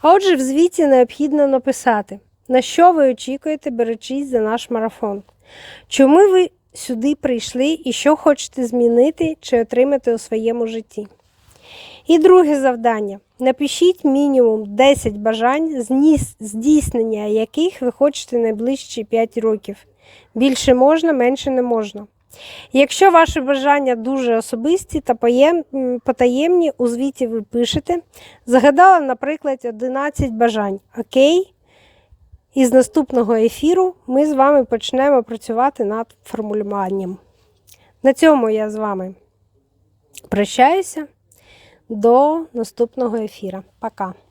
Отже, в звіті необхідно написати, на що ви очікуєте, беручись за наш марафон. Чому ви сюди прийшли і що хочете змінити чи отримати у своєму житті. І друге завдання. Напишіть мінімум 10 бажань, здійснення яких ви хочете найближчі 5 років. Більше можна, менше не можна. Якщо ваші бажання дуже особисті та потаємні, у звіті ви пишете. Загадала, наприклад, 11 бажань. Окей? І з наступного ефіру ми з вами почнемо працювати над формулюванням. На цьому я з вами прощаюся. До наступного ефіру. Пока.